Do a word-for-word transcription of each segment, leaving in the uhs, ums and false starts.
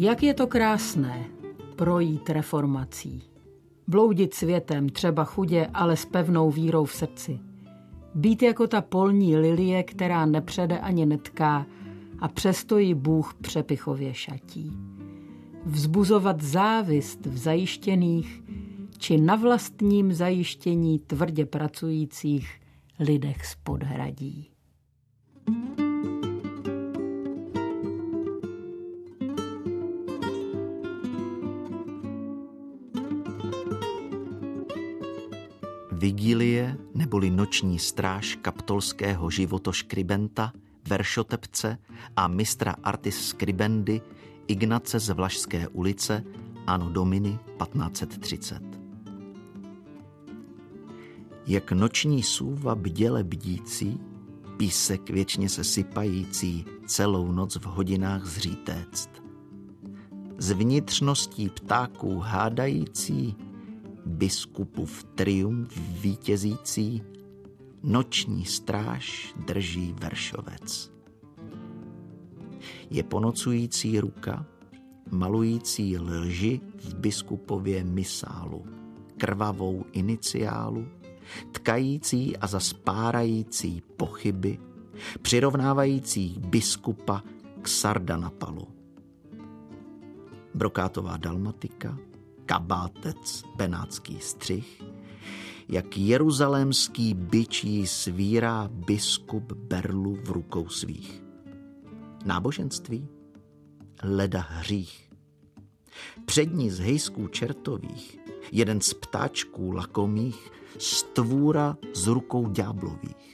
Jak je to krásné projít reformací. Bloudit světem, třeba chudě, ale s pevnou vírou v srdci. Být jako ta polní lilie, která nepřede ani netká a přesto ji Bůh přepichově šatí. Vzbuzovat závist v zajištěných či na vlastním zajištění tvrdě pracujících lidech z podhradí. Vigilie neboli noční stráž kaptolského životoškribenta, veršotepce a mistra artis scribendi Ignace z Vlašské ulice anno domini patnáct set třicet. Jak noční sůva bděle bdící, písek věčně se sypající, celou noc v hodinách zří téct. Z vnitřností ptáků hádající, biskupův triumf vítězící, noční stráž drží veršovec. Je ponocující ruka, malující lži v biskupově misálu, krvavou iniciálu, tkající a zaspárající pochyby, přirovnávající biskupa k Sardanapalu. Brokátová dalmatika, kabátec, benátský střih, jak jeruzalémský bič jí svírá biskup berlu v rukou svých. Náboženství? Leda hřích. Přední z hejsků čertových, jeden z ptáčků lakomých, stvůra z rukou ďáblových.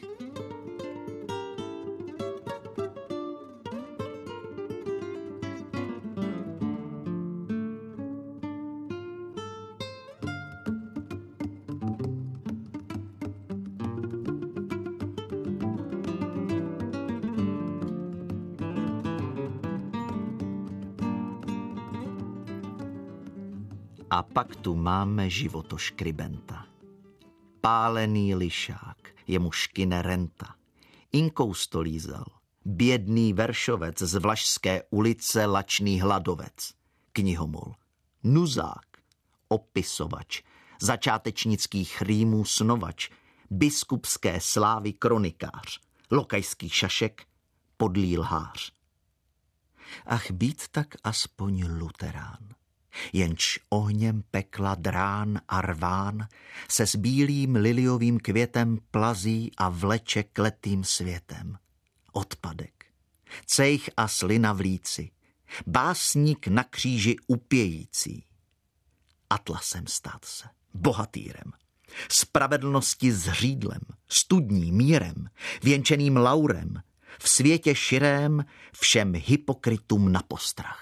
A pak tu máme životoškribenta. Pálený lišák, jemu škyne renta. Inkou stolízal, bědný veršovec z Vlašské ulice, lačný hladovec. Knihomol, nuzák, opisovač, začátečnických rýmů snovač, biskupské slávy kronikář, lokajský šašek, podlý lhář. Ach, být tak aspoň luterán. Jenž ohněm pekla drán a rván se s bílým liliovým květem plazí a vleče kletým světem. Odpadek, cejch a slina v líci, básník na kříži upějící. Atlasem stát se, bohatýrem, spravedlnosti zřídlem, studní mírem, věnčeným laurem, v světě širém všem hypokritům na postrach.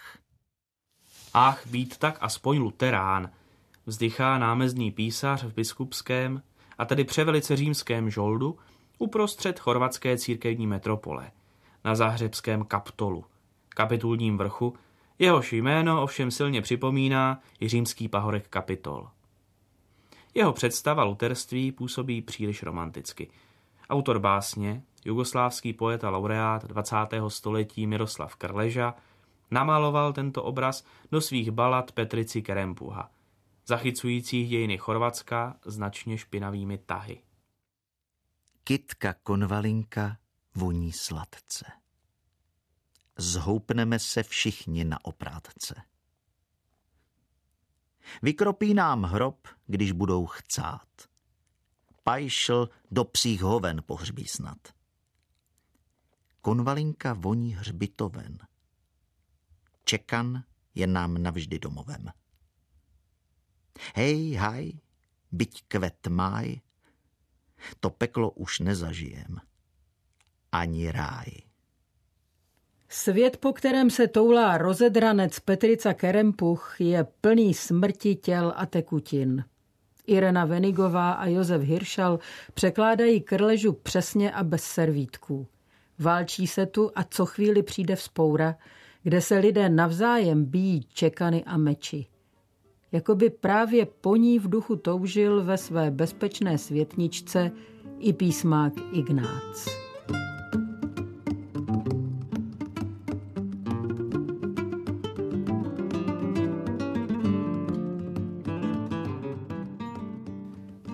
Ach, být tak aspoň luterán, vzdychá námezný písař v biskupském, a tedy převelice římském žoldu, uprostřed chorvatské církevní metropole, na záhřebském Kaptolu, kapitulním vrchu, jehož jméno ovšem silně připomíná i římský pahorek Kapitol. Jeho představa luterství působí příliš romanticky. Autor básně, jugoslávský poet a laureát dvacátého století Miroslav Krleža, namaloval tento obraz do svých balad Petrici Kerempuha, zachycujících dějiny Chorvatska značně špinavými tahy. Kytka konvalinka voní sladce. Zhoupneme se všichni na oprátce. Vykropí nám hrob, když budou chcát. Pajšl do psích hoven pohřbí snad. Konvalinka voní hřbitoven. Čekan je nám navždy domovem. Hej, haj, byť kvet máj, to peklo už nezažijem. Ani ráj. Svět, po kterém se toulá rozedranec Petrica Kerempuch, je plný smrti těl a tekutin. Irena Venigová a Josef Hiršal překládají Krležu přesně a bez servítků. Válčí se tu a co chvíli přijde vzpoura, kde se lidé navzájem bijí čekany a meči. Jakoby právě po ní v duchu toužil ve své bezpečné světničce i písmák Ignác.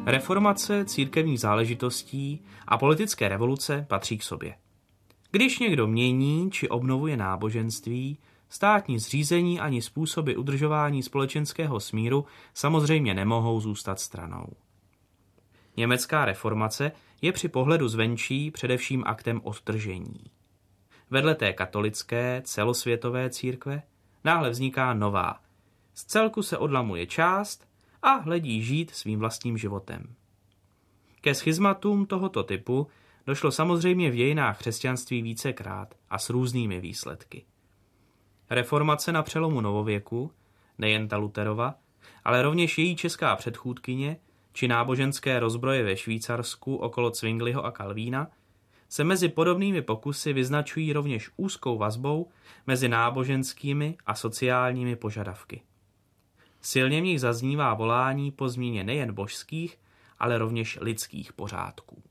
Reformace církevních záležitostí a politické revoluce patří k sobě. Když někdo mění či obnovuje náboženství, státní zřízení ani způsoby udržování společenského smíru samozřejmě nemohou zůstat stranou. Německá reformace je při pohledu zvenčí především aktem odtržení. Vedle té katolické, celosvětové církve náhle vzniká nová. Z celku se odlamuje část a hledí žít svým vlastním životem. Ke schizmatům tohoto typu došlo samozřejmě v dějinách křesťanství vícekrát a s různými výsledky. Reformace na přelomu novověku, nejen ta Luterova, ale rovněž její česká předchůdkyně či náboženské rozbroje ve Švýcarsku okolo Zwingliho a Kalvína, se mezi podobnými pokusy vyznačují rovněž úzkou vazbou mezi náboženskými a sociálními požadavky. Silně v nich zaznívá volání po změně nejen božských, ale rovněž lidských pořádků.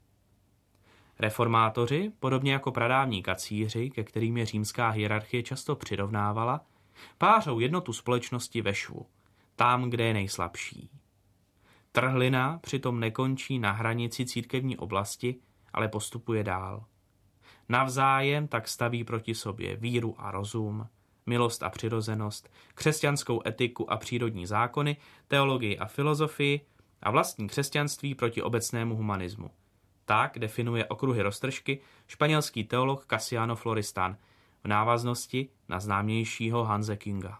Reformátoři, podobně jako pradávní kacíři, ke kterým je římská hierarchie často přirovnávala, pářou jednotu společnosti ve švu, tam, kde je nejslabší. Trhlina přitom nekončí na hranici církevní oblasti, ale postupuje dál. Navzájem tak staví proti sobě víru a rozum, milost a přirozenost, křesťanskou etiku a přírodní zákony, teologii a filozofii a vlastní křesťanství proti obecnému humanismu. Tak definuje okruhy roztržky španělský teolog Casiano Floristan v návaznosti na známějšího Hanse Kinga.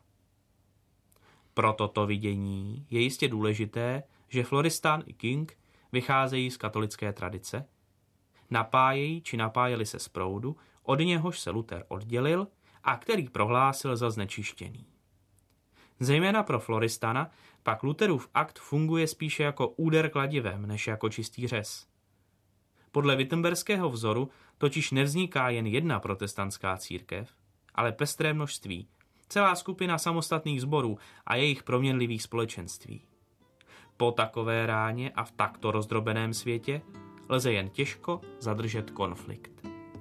Pro toto vidění je jistě důležité, že Floristan i King vycházejí z katolické tradice, napájejí či napájeli se z proudu, od něhož se Luther oddělil a který prohlásil za znečištěný. Zejména pro Floristana pak Lutherův akt funguje spíše jako úder kladivem, než jako čistý řez. Podle wittenberského vzoru totiž nevzniká jen jedna protestantská církev, ale pestré množství, celá skupina samostatných sborů a jejich proměnlivých společenství. Po takové ráně a v takto rozdrobeném světě lze jen těžko zadržet konflikt.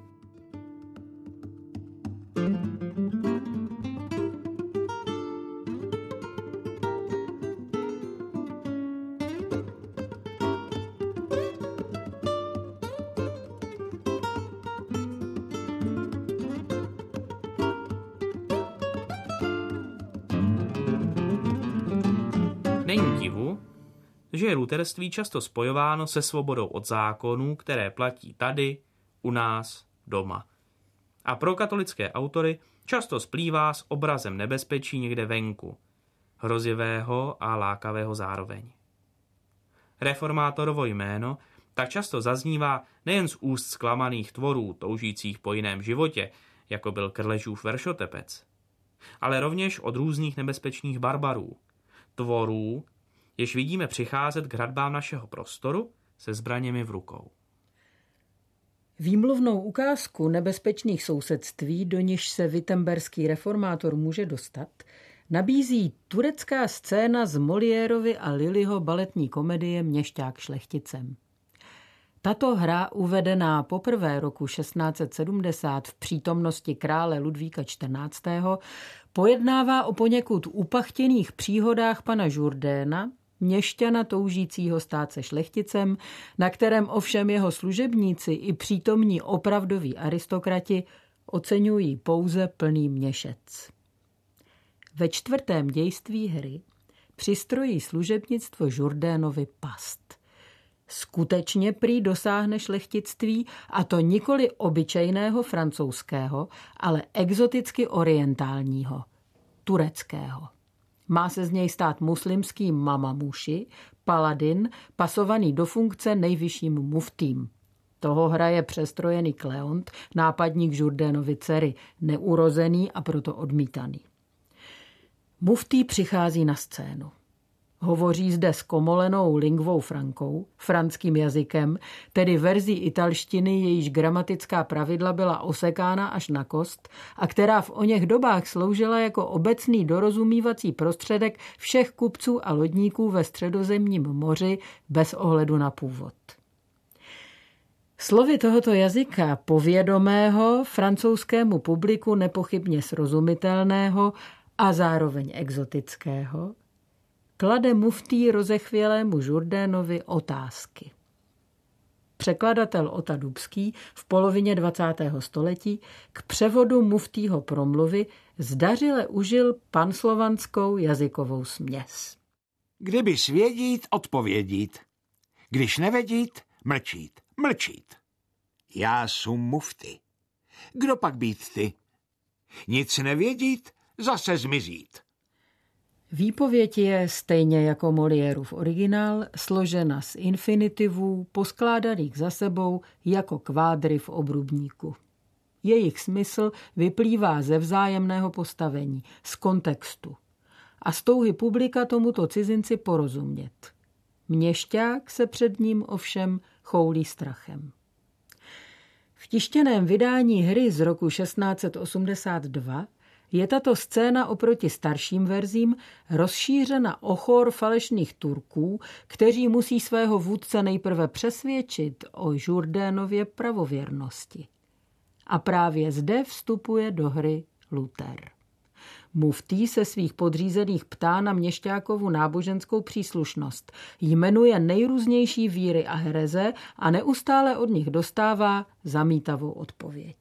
Není divu, že je luterství často spojováno se svobodou od zákonů, které platí tady, u nás, doma. A pro katolické autory často splývá s obrazem nebezpečí někde venku, hrozivého a lákavého zároveň. Reformátorovo jméno tak často zaznívá nejen z úst zklamaných tvorů toužících po jiném životě, jako byl Krležův Veršotepec, ale rovněž od různých nebezpečných barbarů, tvorů, jež vidíme přicházet k hradbám našeho prostoru se zbraněmi v rukou. Výmluvnou ukázku nebezpečných sousedství, do nichž se wittenberský reformátor může dostat, nabízí turecká scéna z Moliérovy a Lillyho baletní komedie Měšťák šlechticem. Tato hra, uvedená poprvé roku šestnáct set sedmdesát v přítomnosti krále Ludvíka čtrnáctého. pojednává o poněkud upachtěných příhodách pana Jourdaina, měšťana toužícího stát se šlechticem, na kterém ovšem jeho služebníci i přítomní opravdoví aristokrati oceňují pouze plný měšec. Ve čtvrtém dějství hry přistrojí služebnictvo Jourdainovi past. Skutečně prý dosáhne šlechtictví, a to nikoli obyčejného francouzského, ale exoticky orientálního, tureckého. Má se z něj stát muslimský mamamuši, paladin, pasovaný do funkce nejvyšším muftím. Toho hraje přestrojený Kleont, nápadník Jourdainovy dcery, neurozený a proto odmítaný. Muftí přichází na scénu. Hovoří zde s komolenou lingvou frankou, franským jazykem, tedy verzí italštiny, jejíž gramatická pravidla byla osekána až na kost a která v oněch dobách sloužila jako obecný dorozumívací prostředek všech kupců a lodníků ve Středozemním moři bez ohledu na původ. Slovy tohoto jazyka, povědomého, francouzskému publiku nepochybně srozumitelného a zároveň exotického, klade muftí rozechvělému Jourdainovi otázky. Překladatel Ota Dubský v polovině dvacátého století k převodu muftího promluvy zdařile užil panslovanskou jazykovou směs. Kdybys vědít, odpovědít. Když nevědít, mlčít. Mlčít. Já jsem mufty. Kdo pak být ty? Nic nevědít, zase zmizít. Výpověď je, stejně jako Moliérův originál, složena z infinitivů poskládaných za sebou jako kvádry v obrubníku. Jejich smysl vyplývá ze vzájemného postavení, z kontextu a z touhy publika tomuto cizinci porozumět. Měšťák se před ním ovšem choulí strachem. V tištěném vydání hry z roku šestnáct set osmdesát dva je tato scéna oproti starším verzím rozšířena o chor falešných Turků, kteří musí svého vůdce nejprve přesvědčit o Jourdainově pravověrnosti. A právě zde vstupuje do hry Luther. Muftí se svých podřízených ptá na měšťákovu náboženskou příslušnost, jmenuje nejrůznější víry a hereze a neustále od nich dostává zamítavou odpověď.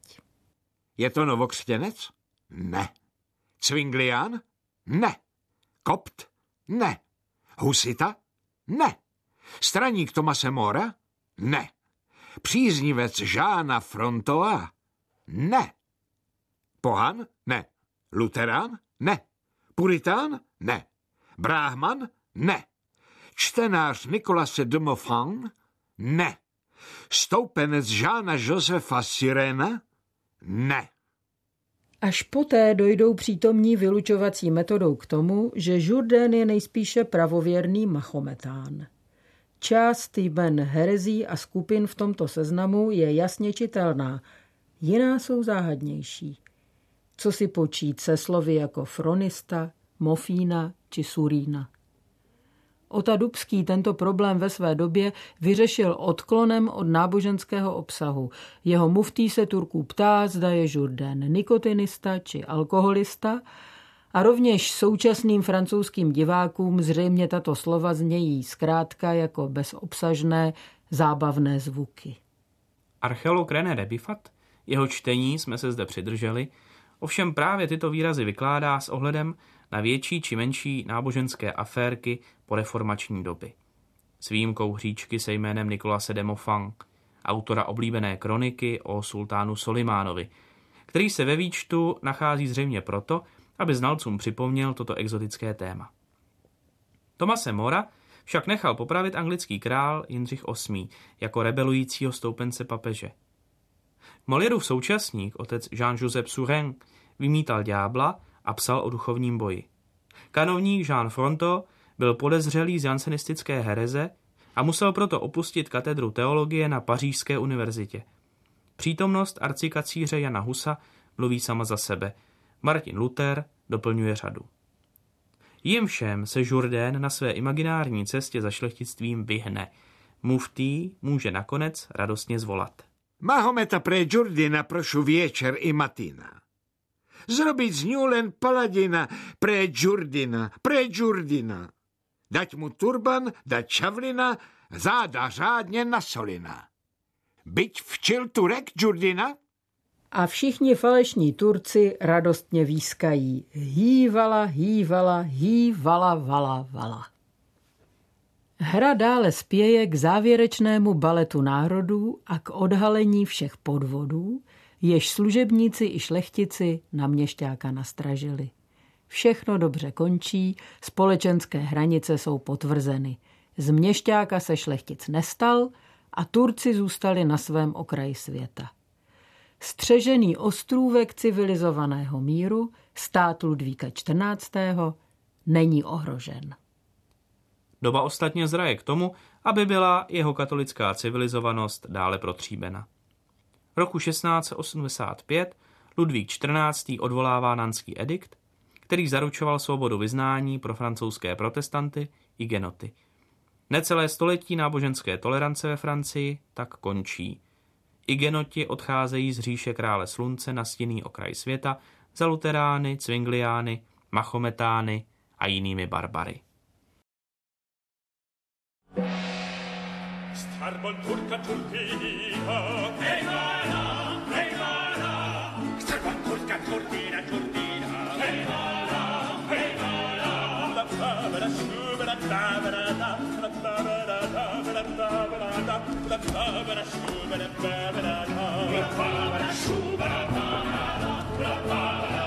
Je to novokřtěnec? Ne. Cvinglián? Ne. Kopt? Ne. Husita? Ne. Straník Tomase Mora? Ne. Příznivec Žána Frontoa? Ne. Pohan? Ne. Luterán? Ne. Puritán? Ne. Bráhman? Ne. Čtenář Nikolase de Montfort? Ne. Stoupenec Žána Josefa Sirena? Ne. Až poté dojdou přítomní vylučovací metodou k tomu, že Jourdain je nejspíše pravověrný mahometán. Část jmen herezí a skupin v tomto seznamu je jasně čitelná, jiná jsou záhadnější. Co si počít se slovy jako fronista, mofína či surína. Ota Dubský tento problém ve své době vyřešil odklonem od náboženského obsahu. Jeho muftí se Turků ptá, zda je Jourdain nikotinista či alkoholista, a rovněž současným francouzským divákům zřejmě tato slova znějí zkrátka jako bezobsažné, zábavné zvuky. Archeolog René Rebifat, jeho čtení jsme se zde přidrželi, ovšem právě tyto výrazy vykládá s ohledem na větší či menší náboženské aférky po reformační doby. S výjimkou hříčky se jménem Nikolase de Montfort, autora oblíbené kroniky o sultánu Solimánovi, který se ve výčtu nachází zřejmě proto, aby znalcům připomněl toto exotické téma. Tomase Mora však nechal popravit anglický král Jindřich osmý jako rebelujícího stoupence papeže. Moliérův současník, otec Jean-Joseph Surin, vymítal ďábla a psal o duchovním boji. Kanovník Jean Fronto byl podezřelý z jansenistické hereze a musel proto opustit katedru teologie na Pařížské univerzitě. Přítomnost arcikacíře Jana Husa mluví sama za sebe. Martin Luther doplňuje řadu. Jim všem se Jourdain na své imaginární cestě za šlechtictvím vyhne. Muftí může nakonec radostně zvolat. Mahometa pre Jourdaina prošu večer i matina. Zrobiť z ňu len paladina pre Jourdaina, pre Jourdaina. Dať mu turban, dať čavlina, záda řádně nasolina. Byť včil Turek Jourdaina? A všichni falešní Turci radostně výskají. Hývala, hývala, hývala, vala, vala. Hra dále spěje k závěrečnému baletu národů a k odhalení všech podvodů, jež služebníci i šlechtici na měšťáka nastražili. Všechno dobře končí, společenské hranice jsou potvrzeny. Z měšťáka se šlechtic nestal a Turci zůstali na svém okraji světa. Střežený ostrůvek civilizovaného míru, stát Ludvíka čtrnáctého není ohrožen. Doba ostatně zraje k tomu, aby byla jeho katolická civilizovanost dále protříbena. Roku šestnáct set osmdesát pět Ludvík čtrnáctý odvolává Nantský edikt, který zaručoval svobodu vyznání pro francouzské protestanty i genoty. Necelé století náboženské tolerance ve Francii tak končí. I genoti odcházejí z říše krále slunce na stinný okraj světa za luterány, cvingliány, mahometány a jinými barbary. Starbon turca turtina. Hey mala, hey mala. Starbon turca turtina turtina. Hey mala, hey mala. La tabera shubera tabera da. La tabera tabera tabera da. La tabera shubera tabera da. La tabera shubera tabera da. La tabera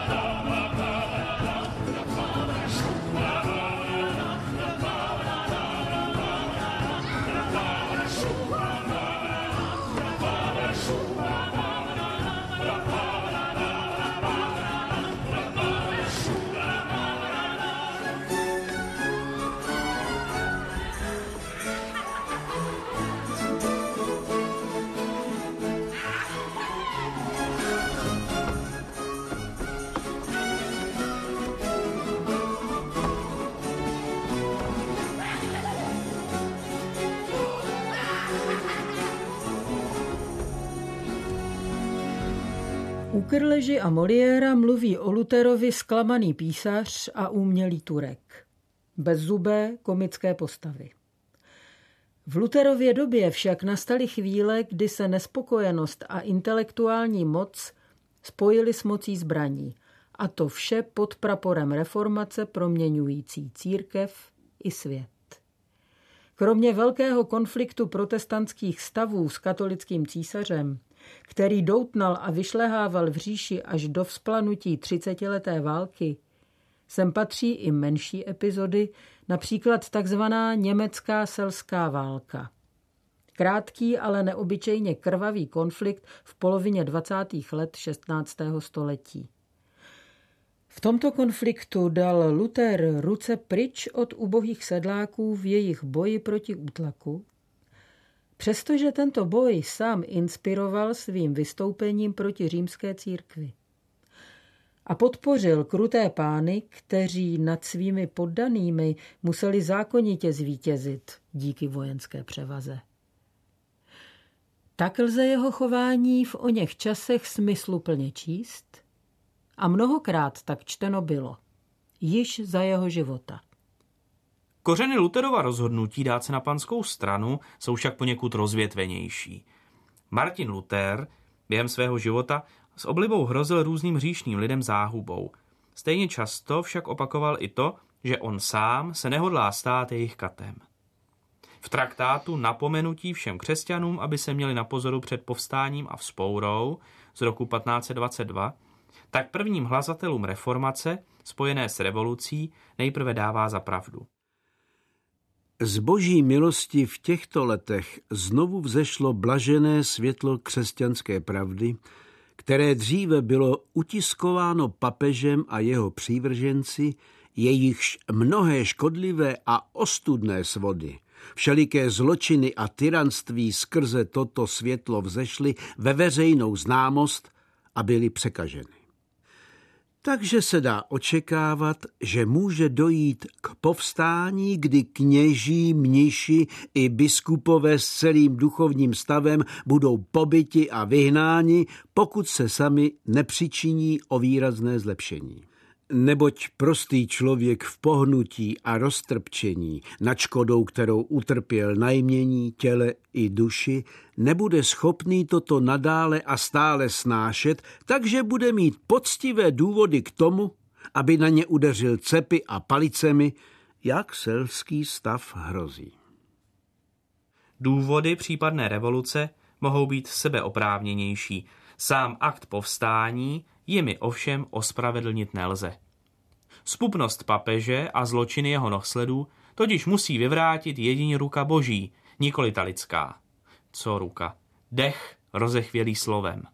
U Krleži a Moliéra mluví o Lutherovi zklamaný písař a umělý Turek. Bezzubé komické postavy. V Lutherově době však nastaly chvíle, kdy se nespokojenost a intelektuální moc spojily s mocí zbraní. A to vše pod praporem reformace proměňující církev i svět. Kromě velkého konfliktu protestantských stavů s katolickým císařem, který doutnal a vyšlehával v říši až do vzplanutí třicetileté války, sem patří i menší epizody, například takzvaná německá selská válka. Krátký, ale neobyčejně krvavý konflikt v polovině dvacátých let šestnáctého století. V tomto konfliktu dal Luther ruce pryč od ubohých sedláků v jejich boji proti útlaku, přestože tento boj sám inspiroval svým vystoupením proti římské církvi. A podpořil kruté pány, kteří nad svými poddanými museli zákonitě zvítězit díky vojenské převaze. Tak lze jeho chování v oněch časech smysluplně číst a mnohokrát tak čteno bylo, již za jeho života. Kořeny Lutherova rozhodnutí dát se na panskou stranu jsou však poněkud rozvětvenější. Martin Luther během svého života s oblibou hrozil různým hříšným lidem záhubou. Stejně často však opakoval i to, že on sám se nehodlá stát jejich katem. V traktátu Napomenutí všem křesťanům, aby se měli na pozoru před povstáním a vzpourou z roku patnáct set dvacet dva, tak prvním hlasatelům reformace, spojené s revolucí, nejprve dává za pravdu. Z boží milosti v těchto letech znovu vzešlo blažené světlo křesťanské pravdy, které dříve bylo utiskováno papežem a jeho přívrženci, jejichž mnohé škodlivé a ostudné svody, všeliké zločiny a tyranství skrze toto světlo vzešly ve veřejnou známost a byly překaženy. Takže se dá očekávat, že může dojít k povstání, kdy kněží, mniši i biskupové s celým duchovním stavem budou pobyti a vyhnáni, pokud se sami nepřičiní o výrazné zlepšení. Neboť prostý člověk v pohnutí a roztrpčení nad škodou, kterou utrpěl na jmění, těle i duši, nebude schopný toto nadále a stále snášet, takže bude mít poctivé důvody k tomu, aby na ně udeřil cepy a palicemi, jak selský stav hrozí. Důvody případné revoluce mohou být sebeoprávněnější. Sám akt povstání jimi ovšem ospravedlnit nelze. Zpupnost papeže a zločiny jeho nohsledů totiž musí vyvrátit jedině ruka boží, nikoli ta lidská. Co ruka? Dech rozechvělý slovem.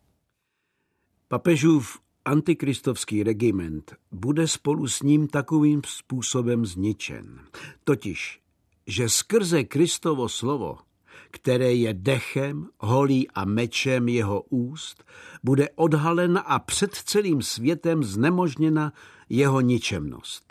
Papežův antikristovský regiment bude spolu s ním takovým způsobem zničen. Totiž, že skrze Kristovo slovo, které je dechem, holí a mečem jeho úst, bude odhalena a před celým světem znemožněna jeho ničemnost.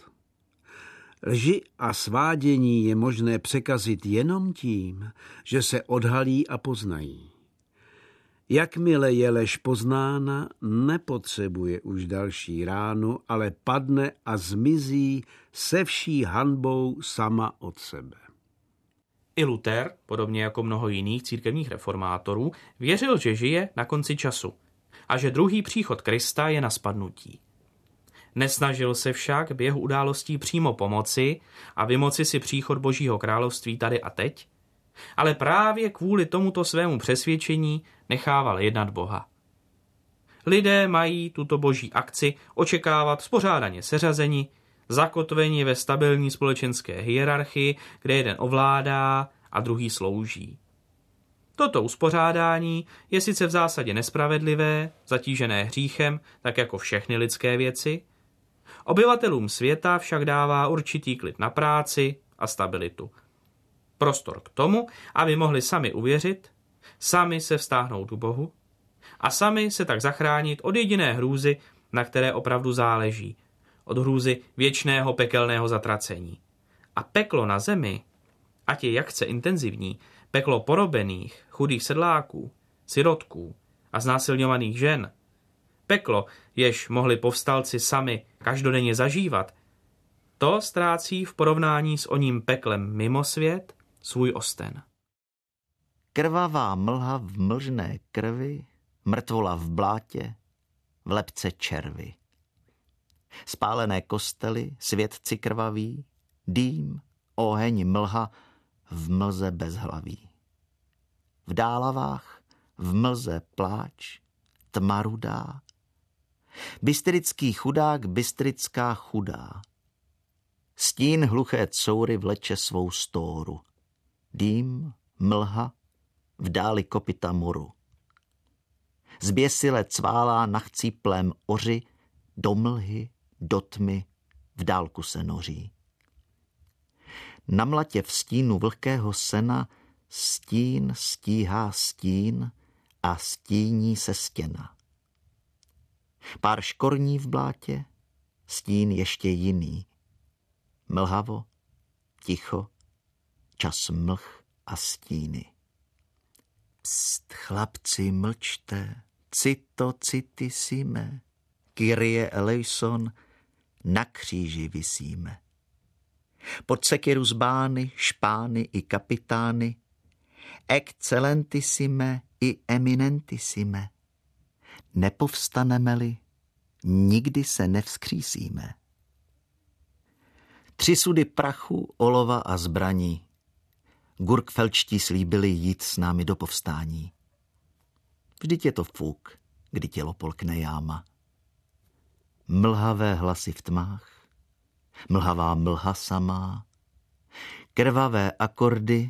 Lži a svádění je možné překazit jenom tím, že se odhalí a poznají. Jakmile je lež poznána, nepotřebuje už další ránu, ale padne a zmizí se vší hanbou sama od sebe. I Luther, podobně jako mnoho jiných církevních reformátorů, věřil, že žije na konci času a že druhý příchod Krista je na spadnutí. Nesnažil se však běhu událostí přímo pomoci a vymoci si příchod Božího království tady a teď, ale právě kvůli tomuto svému přesvědčení nechával jednat Boha. Lidé mají tuto boží akci očekávat spořádaně seřazeni, zakotveni ve stabilní společenské hierarchii, kde jeden ovládá a druhý slouží. Toto uspořádání je sice v zásadě nespravedlivé, zatížené hříchem, tak jako všechny lidské věci. Obyvatelům světa však dává určitý klid na práci a stabilitu. Prostor k tomu, aby mohli sami uvěřit, sami se vztáhnout k Bohu a sami se tak zachránit od jediné hrůzy, na které opravdu záleží, od hrůzy věčného pekelného zatracení. A peklo na zemi, ať je jak chce intenzivní, peklo porobených, chudých sedláků, sirotků a znásilňovaných žen, peklo, jež mohli povstalci sami každodenně zažívat, to ztrácí v porovnání s oním peklem mimo svět svůj osten. Krvavá mlha v mlžné krvi, mrtvola v blátě, v lebce červy. Spálené kostely, světci krvaví, dým, oheň, mlha v mlze bezhlaví. V dálavách v mlze pláč, tma rudá. Bystrický chudák, bystrická chudá. Stín hluché coury vleče svou stóru. Dým, mlha, v dáli kopyta moru. Zběsile cválá na chcíplém oři, do mlhy, do tmy, v dálku se noří. Na mlatě v stínu vlhkého sena stín stíhá stín a stíní se stěna. Pár škorní v blátě, stín ještě jiný. Mlhavo, ticho, čas mlh a stíny. Pst, chlapci, mlčte, cito citisime, Kyrie eleison, na kříži visíme. Pod sekiru zbány, špány i kapitány, excellentissime i eminentissime. Nepovstaneme-li, nikdy se nevzkřísíme. Tři sudy prachu, olova a zbraní. Gurkfelčtí slíbili jít s námi do povstání. Vždyť je to fuk, kdy tělo polkne jáma. Mlhavé hlasy v tmách, mlhavá mlha samá, krvavé akordy,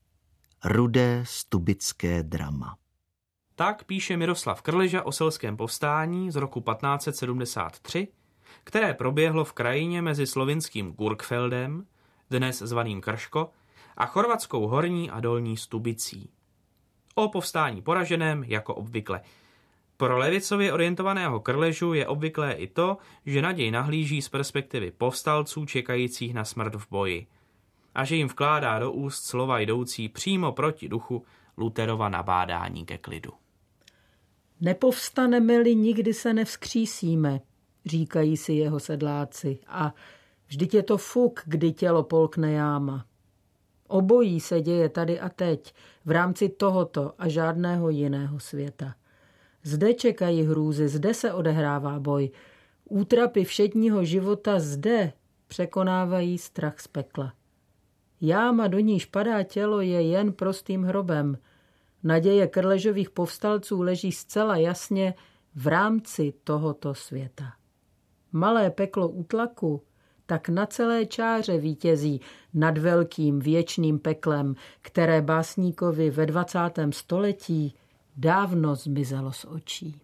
rudé stubické drama. Tak píše Miroslav Krleža o selském povstání z roku patnáct set sedmdesát tři, které proběhlo v krajině mezi slovinským Gurkfeldem, dnes zvaným Krško, a chorvatskou Horní a Dolní Stubicí. O povstání poraženém jako obvykle. Pro levicově orientovaného Krležu je obvyklé i to, že naděj nahlíží z perspektivy povstalců čekajících na smrt v boji a že jim vkládá do úst slova jdoucí přímo proti duchu Lutherova nabádání ke klidu. Nepovstaneme-li, nikdy se nevzkřísíme, říkají si jeho sedláci, a vždyť je to fuk, kdy tělo polkne jáma. Obojí se děje tady a teď, v rámci tohoto a žádného jiného světa. Zde čekají hrůzy, zde se odehrává boj. Útrapy všedního života zde překonávají strach z pekla. Jáma, do níž padá tělo, je jen prostým hrobem. Naděje Krležových povstalců leží zcela jasně v rámci tohoto světa. Malé peklo útlaku tak na celé čáře vítězí nad velkým věčným peklem, které básníkovi ve dvacátém století dávno zmizelo z očí.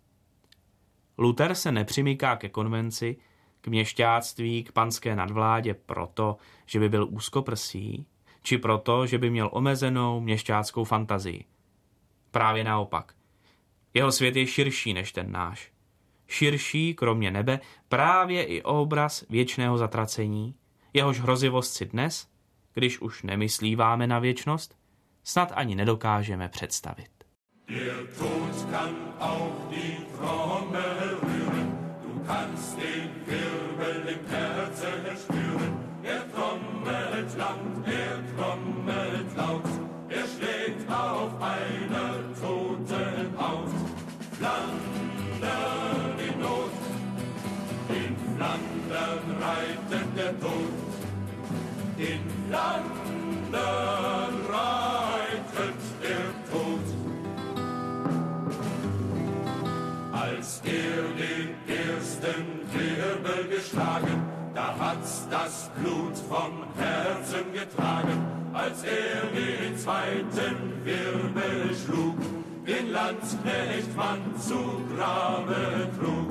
Luther se nepřimyká ke konvenci, k měšťáctví, k panské nadvládě proto, že by byl úzkoprsý, či proto, že by měl omezenou měšťáckou fantazii. Právě naopak. Jeho svět je širší než ten náš. Širší, kromě nebe, právě i obraz věčného zatracení, jehož hrozivost si dnes, když už nemyslíváme na věčnost, snad ani nedokážeme představit. Der Tod kann auch die Trommel rühren, du kannst den Wirbel im Herzen spüren. Er trommelt lang, er trommelt lang. In Flandern reitet der Tod. Als er den ersten Wirbel geschlagen, da hat's das Blut vom Herzen getragen. Als er den zweiten Wirbel schlug, den Landsknecht Mann zu Grabe trug.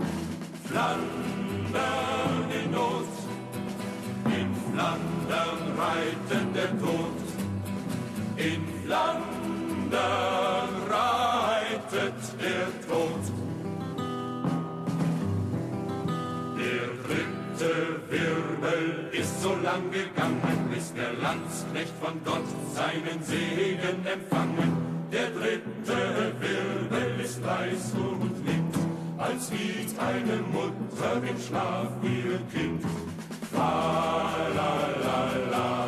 Flandern in Not, in Flandern reitet der Tod. In Flandern reitet der Tod. Der dritte Wirbel ist so lang gegangen, bis der Landsknecht von Gott seinen Segen empfangen. Der dritte Wirbel ist weiß und lind, als wiegt eine Mutter im Schlaf ihr Kind. Fa la la la,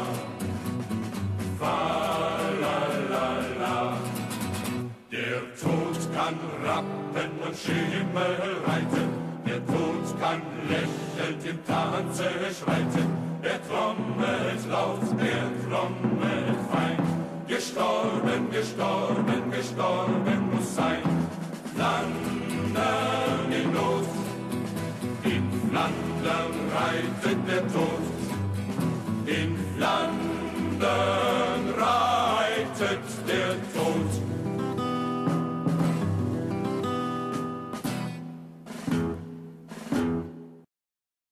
fa la la la. Der Tod kann rappen und Schimmel reiten, der Tod kann lächelnd im Tanze schreiten. Er trommelt laut, er trommelt fein. Gestorben, gestorben, gestorben muss sein. Flandern in Not, in Flandern reitet der Tod.